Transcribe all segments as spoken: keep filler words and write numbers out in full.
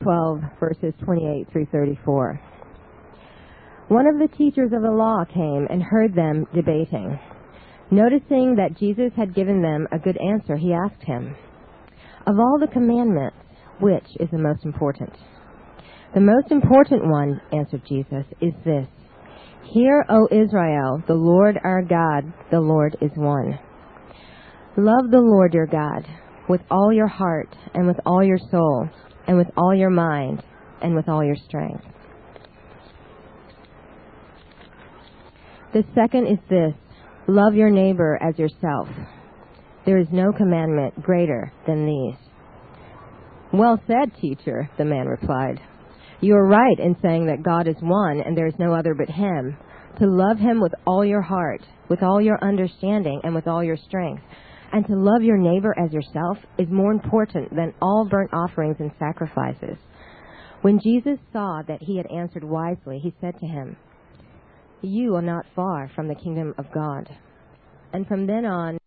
twelve, verses twenty-eight through thirty-four. One of the teachers of the law came and heard them debating. Noticing that Jesus had given them a good answer, he asked him, "Of all the commandments, which is the most important?" "The most important one," answered Jesus, "is this: Hear, O Israel, the Lord our God, the Lord is one. Love the Lord your God with all your heart and with all your soul and with all your mind and with all your strength. The second is this: love your neighbor as yourself. There is no commandment greater than these." "Well said, teacher," the man replied. "You are right in saying that God is one and there is no other but Him. To love Him with all your heart, with all your understanding, and with all your strength, and to love your neighbor as yourself is more important than all burnt offerings and sacrifices." When Jesus saw that he had answered wisely, he said to him, "You are not far from the kingdom of God." And from then on,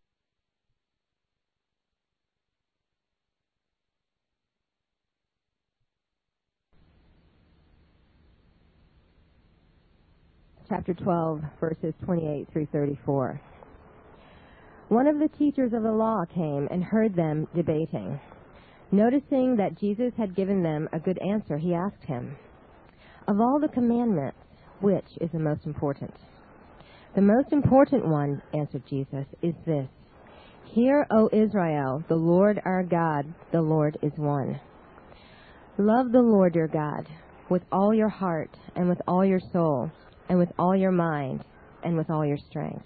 chapter twelve, verses twenty-eight through thirty-four. One of the teachers of the law came and heard them debating. Noticing that Jesus had given them a good answer, he asked him, "Of all the commandments, which is the most important?" "The most important one," answered Jesus, "is this: Hear, O Israel, the Lord our God, the Lord is one. Love the Lord your God with all your heart and with all your soul and with all your mind and with all your strength.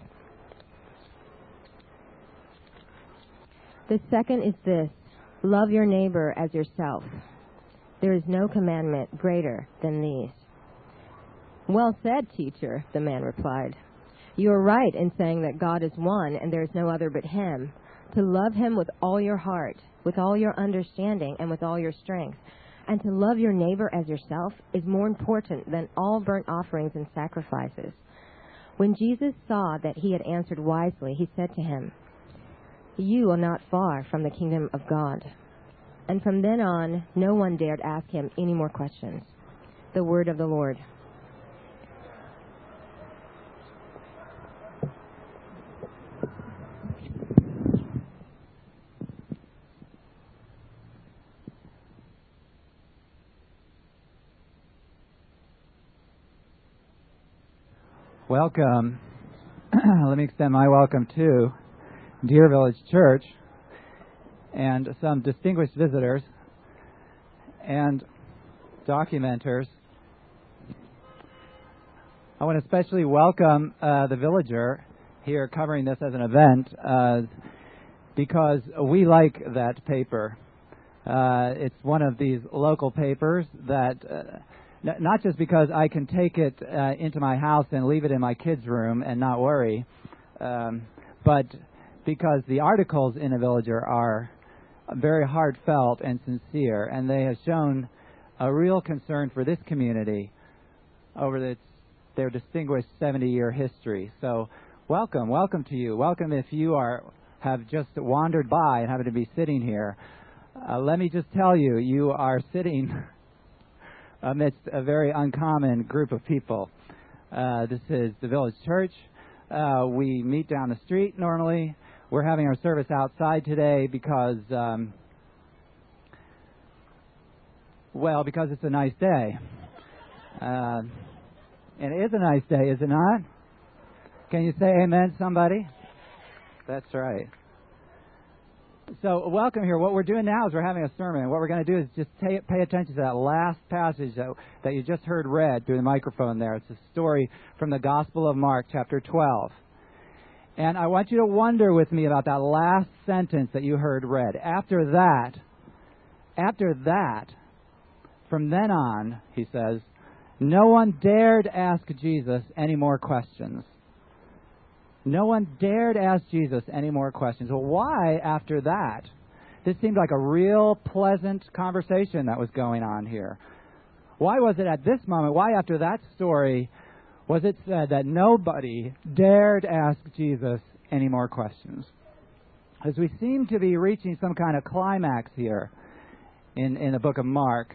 The second is this: love your neighbor as yourself. There is no commandment greater than these." "Well said, teacher," the man replied. "You are right in saying that God is one and there is no other but Him. To love Him with all your heart, with all your understanding, and with all your strength, and to love your neighbor as yourself is more important than all burnt offerings and sacrifices." When Jesus saw that he had answered wisely, he said to him, "You are not far from the kingdom of God." And from then on, no one dared ask him any more questions. The word of the Lord. Welcome. Let me extend my welcome to Deer Village Church and some distinguished visitors and documenters. I want to especially welcome uh, the villager here covering this as an event uh, because we like that paper. Uh, it's one of these local papers that... Uh, Not just because I can take it uh, into my house and leave it in my kids' room and not worry, um, but because the articles in The Villager are very heartfelt and sincere, and they have shown a real concern for this community over its, their distinguished seventy-year history. So welcome, welcome to you. Welcome if you are have just wandered by and happen to be sitting here. Uh, let me just tell you, you are sitting amidst a very uncommon group of people. Uh, this is the Village Church. Uh, we meet down the street normally. We're having our service outside today because, um, well, because it's a nice day. Uh, and it is a nice day, is it not? Can you say amen, somebody? That's right. So welcome here. What we're doing now is we're having a sermon. What we're going to do is just pay, pay attention to that last passage that, that you just heard read through the microphone there. It's a story from the Gospel of Mark, chapter twelve. And I want you to wonder with me about that last sentence that you heard read. After that, after that, from then on, he says, no one dared ask Jesus any more questions. No one dared ask Jesus any more questions. Well, why after that? This seemed like a real pleasant conversation that was going on here. Why was it at this moment, why after that story, was it said that nobody dared ask Jesus any more questions? As we seem to be reaching some kind of climax here in, in the book of Mark,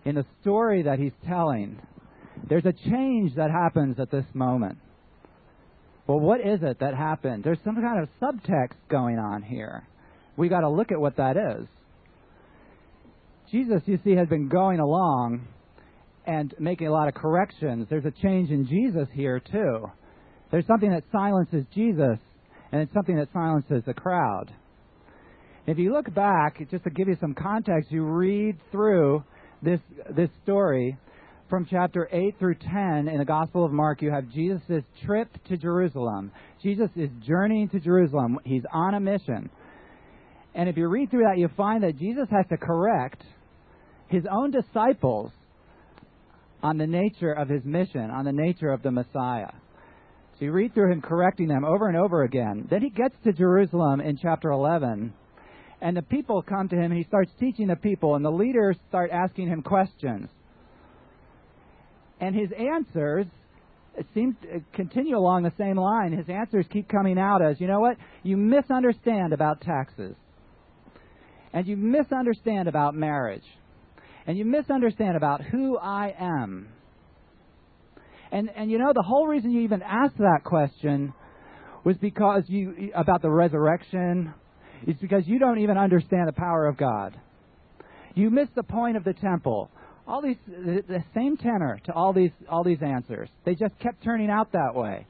in the story that he's telling, there's a change that happens at this moment. Well, what is it that happened? There's some kind of subtext going on here. We got to look at what that is. Jesus, you see, has been going along and making a lot of corrections. There's a change in Jesus here, too. There's something that silences Jesus, and it's something that silences the crowd. If you look back, just to give you some context, you read through this this story from chapter eight through ten in the Gospel of Mark. You have Jesus' trip to Jerusalem. Jesus is journeying to Jerusalem. He's on a mission. And if you read through that, you find that Jesus has to correct his own disciples on the nature of his mission, on the nature of the Messiah. So you read through him correcting them over and over again. Then he gets to Jerusalem in chapter eleven, and the people come to him, and he starts teaching the people, and the leaders start asking him questions. And his answers seem to continue along the same line. His answers keep coming out as, you know what? You misunderstand about taxes. And you misunderstand about marriage. And you misunderstand about who I am. And and you know, the whole reason you even asked that question was because you, about the resurrection, is because you don't even understand the power of God. You missed the point of the temple. All these, the, the same tenor to all these all these answers. They just kept turning out that way.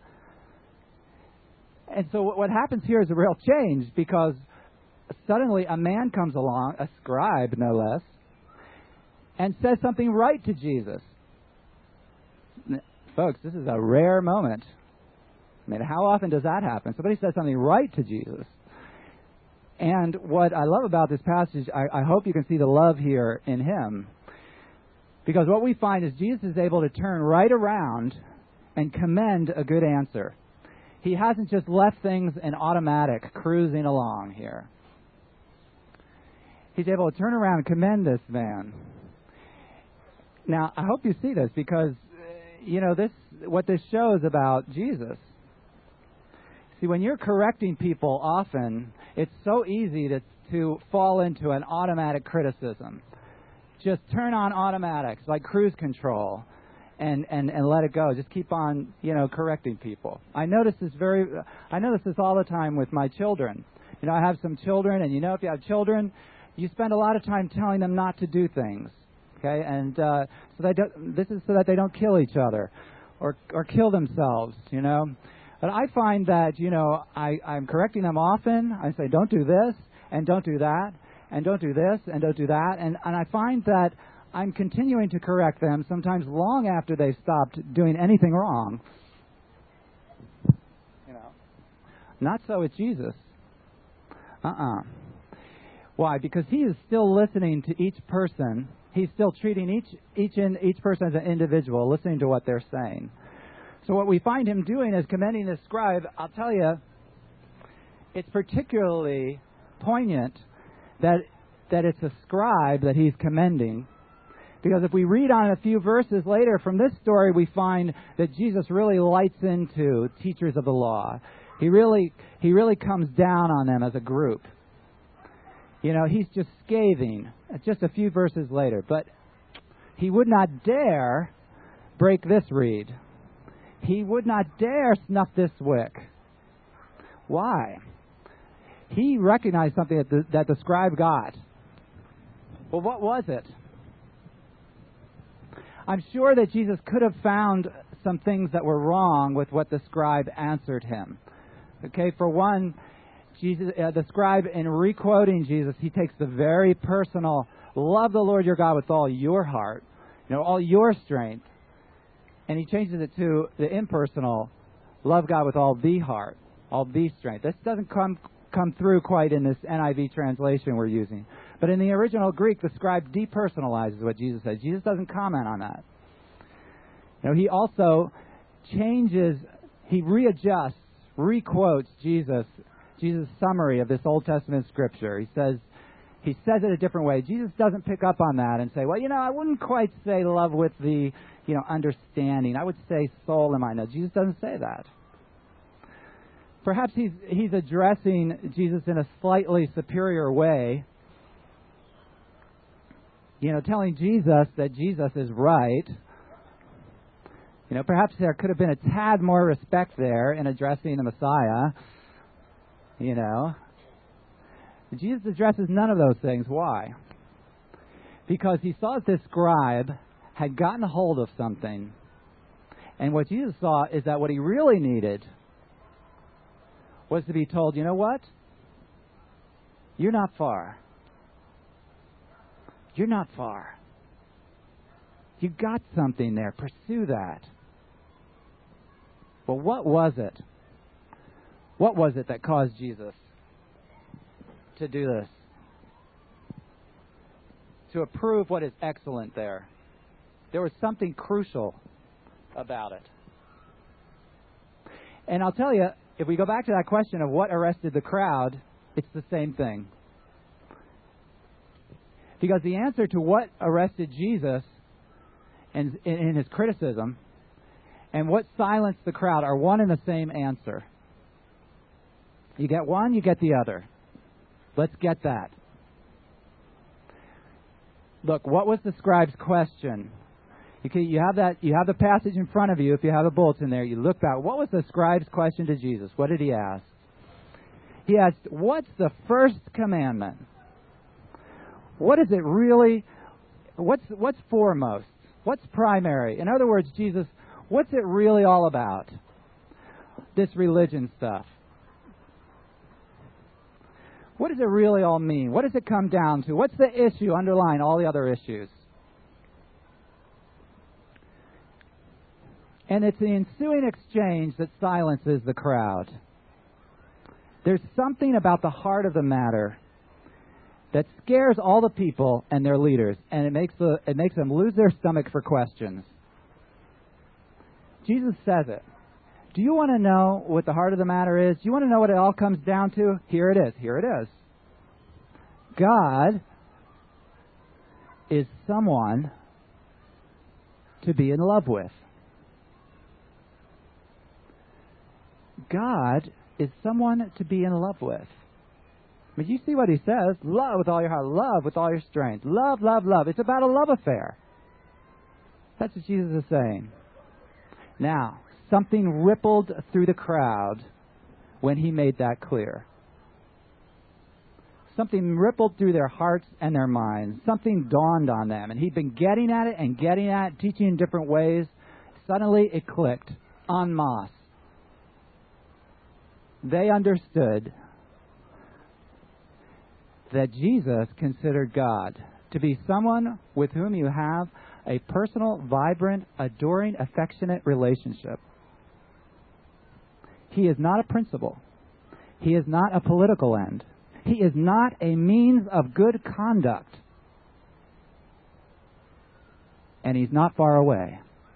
And so what happens here is a real change, because suddenly a man comes along, a scribe no less, and says something right to Jesus. Folks, this is a rare moment. I mean, how often does that happen? Somebody says something right to Jesus. And what I love about this passage, I, I hope you can see the love here in him. Because what we find is Jesus is able to turn right around and commend a good answer. He hasn't just left things in automatic, cruising along here. He's able to turn around and commend this man. Now, I hope you see this, because, you know, this what this shows about Jesus. See, when you're correcting people often, it's so easy to, to fall into an automatic criticism. Just turn on automatics, like cruise control, and, and, and let it go. Just keep on, you know, correcting people. I notice this very, I notice this all the time with my children. You know, I have some children, and you know, if you have children, you spend a lot of time telling them not to do things. Okay, and uh, so they don't, this is so that they don't kill each other, or or kill themselves. You know, but I find that, you know, I I'm correcting them often. I say, don't do this, and don't do that, and don't do this, and don't do that. And, and I find that I'm continuing to correct them, sometimes long after they've stopped doing anything wrong. You know, not so with Jesus. Uh-uh. Why? Because he is still listening to each person. He's still treating each each in, each person as an individual, listening to what they're saying. So what we find him doing is commending the scribe. I'll tell you, it's particularly poignant that that it's a scribe that he's commending, because if we read on a few verses later from this story, we find that Jesus really lights into teachers of the law. He really he really comes down on them as a group. You know, he's just scathing just a few verses later, but he would not dare break this reed. He would not dare snuff this wick. Why? He recognized something that the, that the scribe got. Well, what was it? I'm sure that Jesus could have found some things that were wrong with what the scribe answered him. Okay, for one, Jesus, uh, the scribe, in re-quoting Jesus, he takes the very personal, love the Lord your God with all your heart, you know, all your strength, and he changes it to the impersonal, love God with all the heart, all the strength. This doesn't come come through quite in this N I V translation we're using. But in the original Greek, the scribe depersonalizes what Jesus says. Jesus doesn't comment on that. You know, he also changes, he readjusts, re-quotes Jesus Jesus' summary of this Old Testament scripture. He says, he says it a different way. Jesus doesn't pick up on that and say, well, you know, I wouldn't quite say love with the, you know, understanding. I would say soul in my nose. Jesus doesn't say that. Perhaps he's he's addressing Jesus in a slightly superior way you know, telling Jesus that Jesus is right. You know, perhaps there could have been a tad more respect there in addressing the Messiah. You know. Jesus addresses none of those things. Why? Because he saw that this scribe had gotten a hold of something. And what Jesus saw is that what he really needed was to be told, you know what? You're not far. You're not far. You got something there. Pursue that. Well, what was it? What was it that caused Jesus to do this? To approve what is excellent there. There was something crucial about it. And I'll tell you, if we go back to that question of what arrested the crowd, it's the same thing. Because the answer to what arrested Jesus in, in his criticism and what silenced the crowd are one and the same answer. You get one, you get the other. Let's get that. Look, what was the scribe's question? Okay, you have that. You have the passage in front of you. If you have a bulletin there, you look back. What was the scribe's question to Jesus? What did he ask? He asked, "What's the first commandment? What is it really? What's what's foremost? What's primary? In other words, Jesus, what's it really all about? This religion stuff. What does it really all mean? What does it come down to? What's the issue underlying all the other issues?" And it's the ensuing exchange that silences the crowd. There's something about the heart of the matter that scares all the people and their leaders, and it makes the it makes them lose their stomach for questions. Jesus says it. Do you want to know what the heart of the matter is? Do you want to know what it all comes down to? Here it is. Here it is. God is someone to be in love with. God is someone to be in love with. I mean, you see what he says. Love with all your heart. Love with all your strength. Love, love, love. It's about a love affair. That's what Jesus is saying. Now, something rippled through the crowd when he made that clear. Something rippled through their hearts and their minds. Something dawned on them. And he'd been getting at it and getting at it, teaching in different ways. Suddenly it clicked en masse. They understood that Jesus considered God to be someone with whom you have a personal, vibrant, adoring, affectionate relationship. He is not a principle. He is not a political end. He is not a means of good conduct. And he's not far away.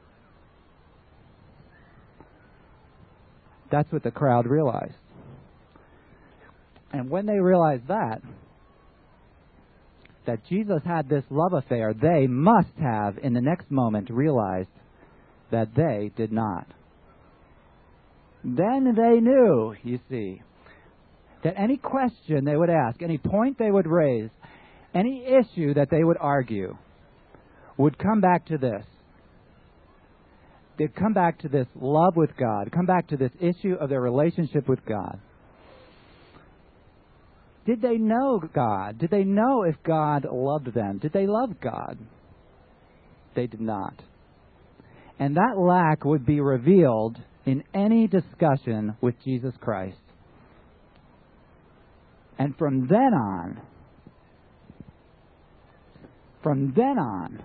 That's what the crowd realized. And when they realized that, that Jesus had this love affair, they must have, in the next moment, realized that they did not. Then they knew, you see, that any question they would ask, any point they would raise, any issue that they would argue, would come back to this. They'd come back to this love with God, come back to this issue of their relationship with God. Did they know God? Did they know if God loved them? Did they love God? They did not. And that lack would be revealed in any discussion with Jesus Christ. And from then on, from then on,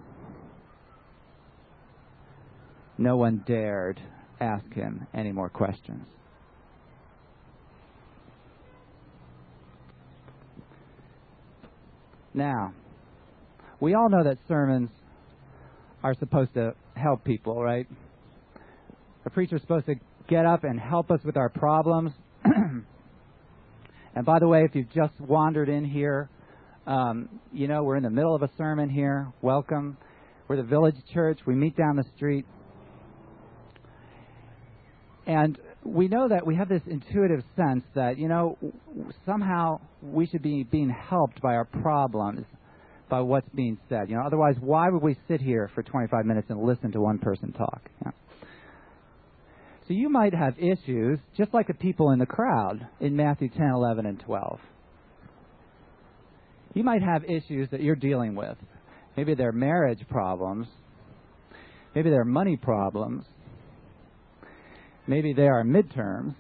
no one dared ask him any more questions. Now, we all know that sermons are supposed to help people, right? A preacher's supposed to get up and help us with our problems. And by the way, if you've just wandered in here, um, you know, we're in the middle of a sermon here. Welcome. We're the Village Church. We meet down the street. And we know that we have this intuitive sense that, you know, somehow we should be being helped by our problems, by what's being said. You know, otherwise, why would we sit here for twenty-five minutes and listen to one person talk? You know? So you might have issues, just like the people in the crowd in Matthew ten, eleven, and twelve. You might have issues that you're dealing with. Maybe they're marriage problems. Maybe they're money problems. Maybe they are midterms.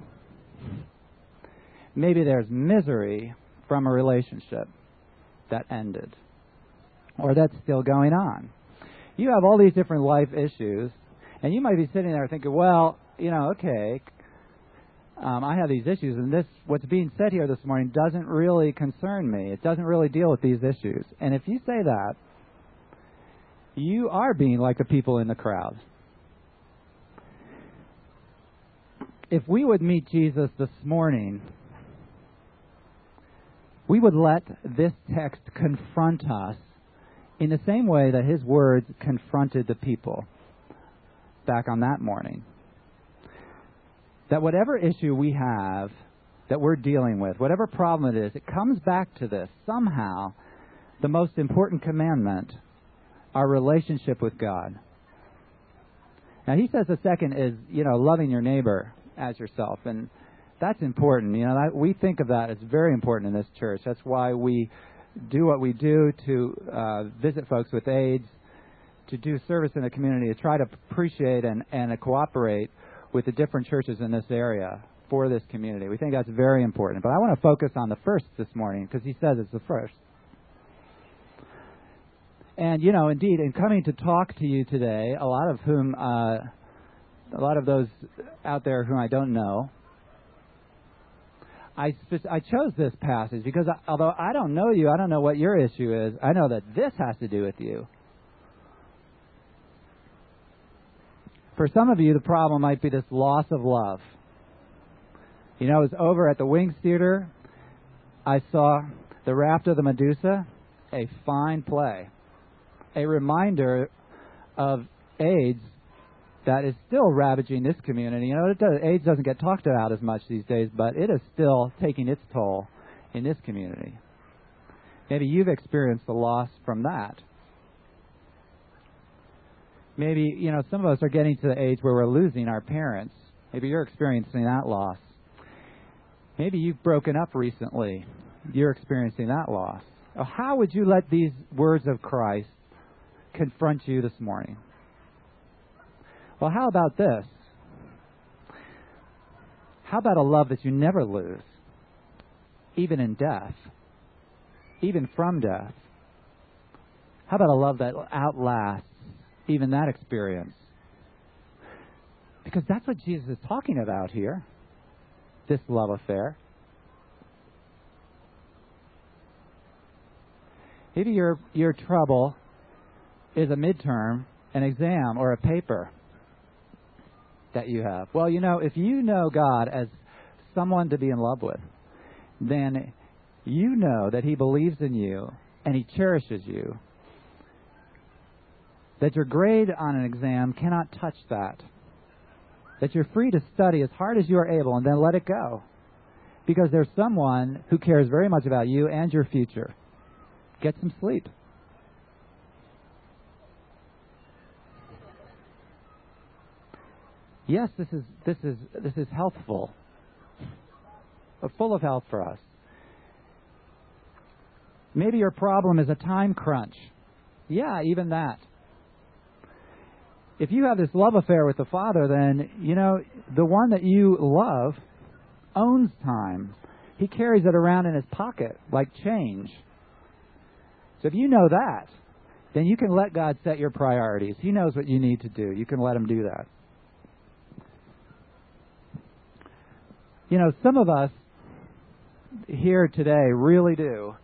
Maybe there's misery from a relationship that ended or that's still going on. You have all these different life issues, and you might be sitting there thinking, well, you know, okay, um, I have these issues, and this, what's being said here this morning doesn't really concern me. It doesn't really deal with these issues. And if you say that, you are being like the people in the crowd. If we would meet Jesus this morning, we would let this text confront us in the same way that his words confronted the people back on that morning. That whatever issue we have that we're dealing with, whatever problem it is, it comes back to this. Somehow, the most important commandment, our relationship with God. Now, he says the second is, you know, loving your neighbor as yourself. And that's important. You know, that, we think of that as very important in this church. That's why we do what we do to uh, visit folks with AIDS, to do service in the community, to try to appreciate and, and to cooperate with the different churches in this area for this community. We think that's very important. But I want to focus on the first this morning because he says it's the first. And, you know, indeed, in coming to talk to you today, a lot of whom, uh, a lot of those out there whom I don't know, I, spe- I chose this passage because I, although I don't know you, I don't know what your issue is, I know that this has to do with you. For some of you, the problem might be this loss of love. You know, I was over at the Wings Theater. I saw The Raft of the Medusa, a fine play. A reminder of AIDS that is still ravaging this community. You know, it does, AIDS doesn't get talked about as much these days, but it is still taking its toll in this community. Maybe you've experienced the loss from that. Maybe, you know, some of us are getting to the age where we're losing our parents. Maybe you're experiencing that loss. Maybe you've broken up recently. You're experiencing that loss. How would you let these words of Christ confront you this morning? Well, how about this? How about a love that you never lose, even in death, even from death? How about a love that outlasts even that experience? Because that's what Jesus is talking about here, this love affair. Maybe your your trouble is a midterm, an exam, or a paper that you have. Well, you know, if you know God as someone to be in love with, then you know that he believes in you and he cherishes you. That your grade on an exam cannot touch that. That you're free to study as hard as you are able and then let it go. Because there's someone who cares very much about you and your future. Get some sleep. Yes, this is this is this is healthful, full of health for us. Maybe your problem is a time crunch. Yeah, even that. If you have this love affair with the Father, then, you know, the one that you love owns time. He carries it around in his pocket like change. So if you know that, then you can let God set your priorities. He knows what you need to do. You can let him do that. You know, some of us here today really do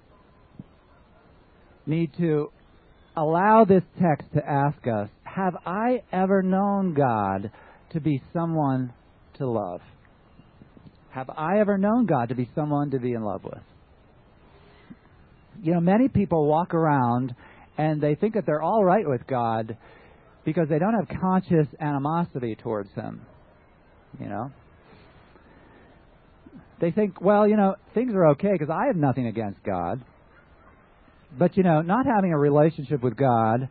need to allow this text to ask us, have I ever known God to be someone to love? Have I ever known God to be someone to be in love with? You know, many people walk around and they think that they're all right with God because they don't have conscious animosity towards him. You know? They think, well, you know, things are okay because I have nothing against God. But, you know, not having a relationship with God,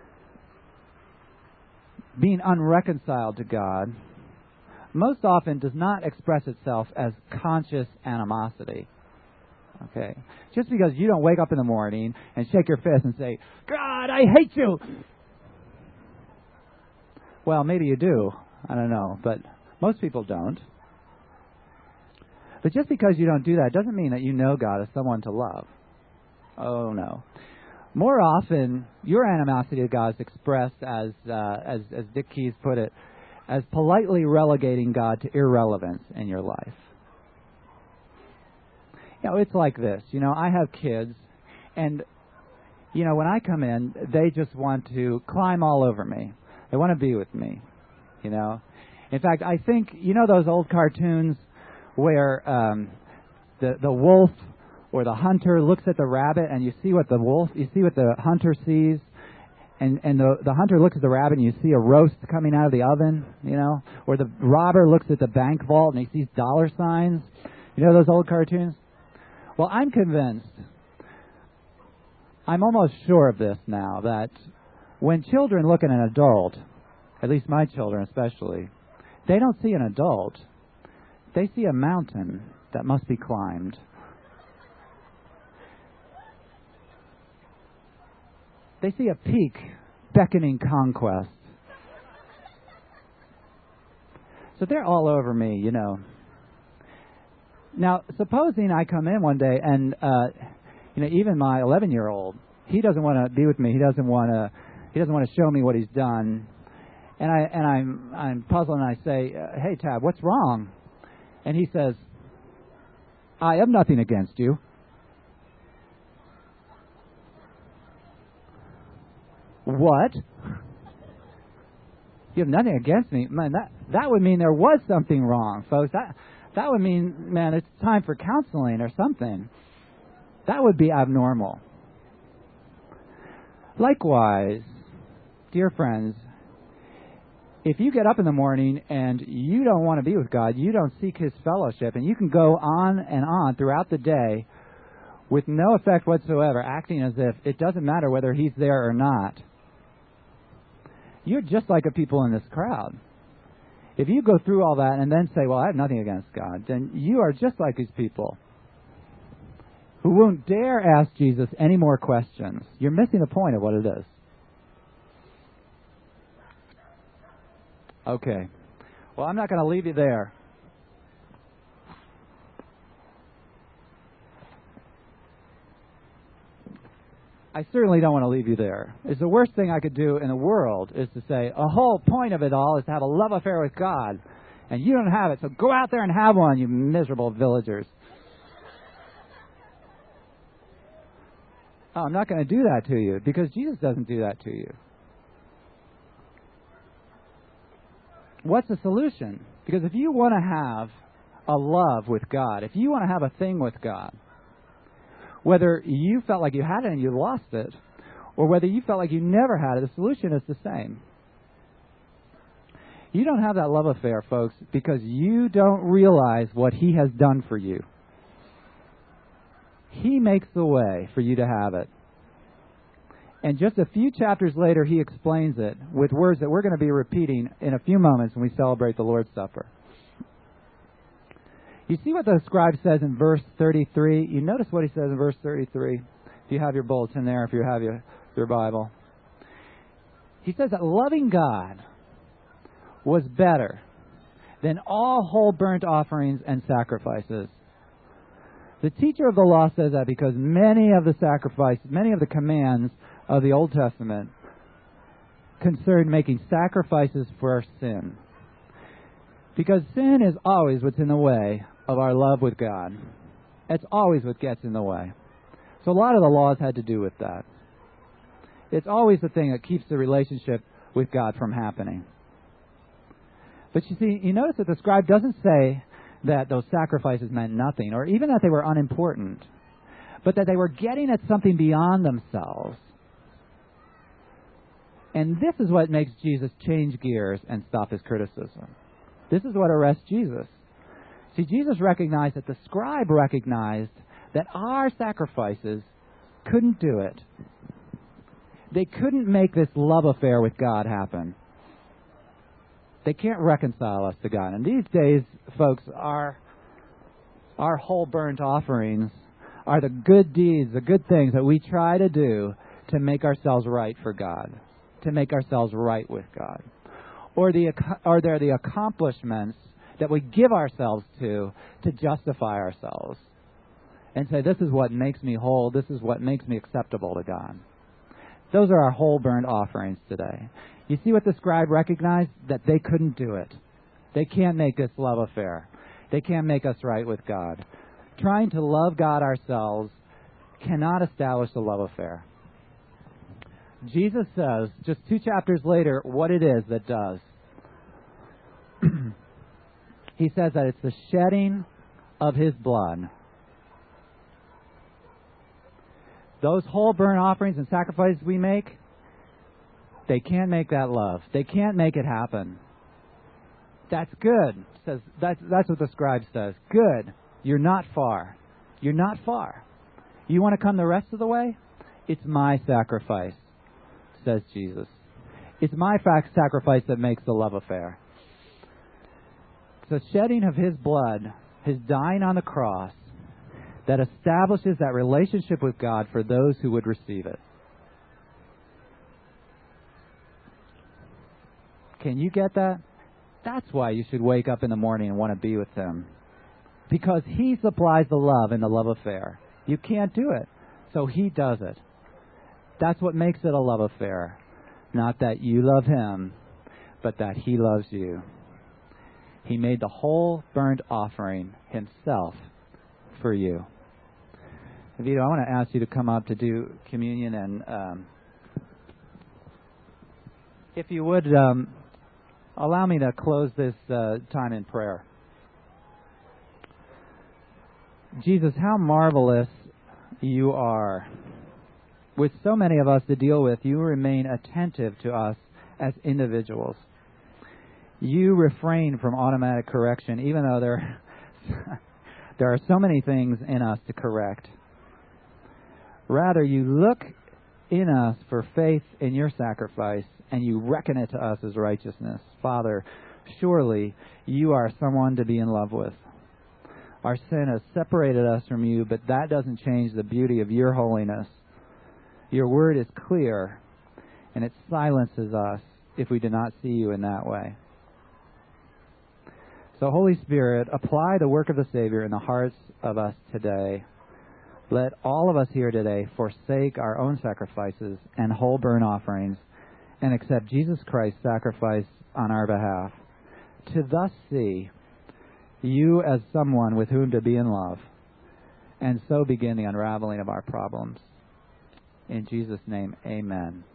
being unreconciled to God, most often does not express itself as conscious animosity. Okay? Just because you don't wake up in the morning and shake your fist and say, God, I hate you! Well, maybe you do. I don't know. But most people don't. But just because you don't do that doesn't mean that you know God as someone to love. Oh, no. More often, your animosity to God is expressed as, uh, as, as Dick Keyes put it, as politely relegating God to irrelevance in your life. You know, it's like this. You know, I have kids, and, you know, when I come in, they just want to climb all over me. They want to be with me, you know. In fact, I think, you know those old cartoons where um, the the wolf or the hunter looks at the rabbit and you see what the wolf, you see what the hunter sees, and, and the, the hunter looks at the rabbit and you see a roast coming out of the oven, you know, or the robber looks at the bank vault and he sees dollar signs. You know those old cartoons? Well, I'm convinced, I'm almost sure of this now, that when children look at an adult, at least my children especially, they don't see an adult. They see a mountain that must be climbed. They see a peak beckoning conquest. So they're all over me, you know. Now, supposing I come in one day and, uh, you know, even my eleven-year-old, he doesn't want to be with me. He doesn't want to. He doesn't want to show me what he's done. And I and I'm I'm puzzled, and I say, "Hey, Tab, what's wrong?" And he says, "I have nothing against you." What? You have nothing against me? Man, that that would mean there was something wrong, folks. That that would mean, man, it's time for counseling or something. That would be abnormal. Likewise, dear friends, if you get up in the morning and you don't want to be with God, you don't seek His fellowship, and you can go on and on throughout the day with no effect whatsoever, acting as if it doesn't matter whether He's there or not, you're just like the people in this crowd. If you go through all that and then say, well, I have nothing against God, then you are just like these people who won't dare ask Jesus any more questions. You're missing the point of what it is. Okay. Well, I'm not going to leave you there. I certainly don't want to leave you there. It's the worst thing I could do in the world is to say, the whole point of it all is to have a love affair with God. And you don't have it, so go out there and have one, you miserable villagers. Oh, I'm not going to do that to you, because Jesus doesn't do that to you. What's the solution? Because if you want to have a love with God, if you want to have a thing with God, whether you felt like you had it and you lost it, or whether you felt like you never had it, the solution is the same. You don't have that love affair, folks, because you don't realize what He has done for you. He makes the way for you to have it. And just a few chapters later, He explains it with words that we're going to be repeating in a few moments when we celebrate the Lord's Supper. You see what the scribe says in verse thirty-three? You notice what he says in verse thirty-three? If you have your bulletin there, if you have your, your Bible. He says that loving God was better than all whole burnt offerings and sacrifices. The teacher of the law says that because many of the sacrifices, many of the commands of the Old Testament concern making sacrifices for sin. Because sin is always what's in the way of our love with God. It's always what gets in the way. So a lot of the laws had to do with that. It's always the thing that keeps the relationship with God from happening. But you see, you notice that the scribe doesn't say that those sacrifices meant nothing, or even that they were unimportant, but that they were getting at something beyond themselves. And this is what makes Jesus change gears and stop his criticism. This is what arrests Jesus. See, Jesus recognized that the scribe recognized that our sacrifices couldn't do it. They couldn't make this love affair with God happen. They can't reconcile us to God. And these days, folks, our, our whole burnt offerings are the good deeds, the good things that we try to do to make ourselves right for God, to make ourselves right with God. Or the or they're the accomplishments that we give ourselves to to justify ourselves and say, this is what makes me whole, this is what makes me acceptable to God. Those are our whole burnt offerings today. You see what the scribe recognized? That they couldn't do it. They can't make this love affair. They can't make us right with God. Trying to love God ourselves cannot establish the love affair. Jesus says, just two chapters later, what it is that does. He says that it's the shedding of His blood. Those whole burnt offerings and sacrifices we make, they can't make that love. They can't make it happen. That's good. Says that's that's what the scribe says. Good. You're not far. You're not far. You want to come the rest of the way? It's my sacrifice, says Jesus. It's my sacrifice that makes the love affair. The shedding of His blood, His dying on the cross, that establishes that relationship with God for those who would receive it. Can you get that? That's why you should wake up in the morning and want to be with Him. Because He supplies the love in the love affair. You can't do it, so He does it. That's what makes it a love affair. Not that you love Him, but that He loves you. He made the whole burnt offering Himself for you. Vito, I want to ask you to come up to do communion, and um, if you would, um, allow me to close this uh, time in prayer. Jesus, how marvelous You are. With so many of us to deal with, You remain attentive to us as individuals. You refrain from automatic correction, even though there, there are so many things in us to correct. Rather, You look in us for faith in Your sacrifice, and You reckon it to us as righteousness. Father, surely You are someone to be in love with. Our sin has separated us from You, but that doesn't change the beauty of Your holiness. Your word is clear, and it silences us if we do not see You in that way. So, Holy Spirit, apply the work of the Savior in the hearts of us today. Let all of us here today forsake our own sacrifices and whole burnt offerings and accept Jesus Christ's sacrifice on our behalf, to thus see You as someone with whom to be in love, and so begin the unraveling of our problems. In Jesus' name, amen.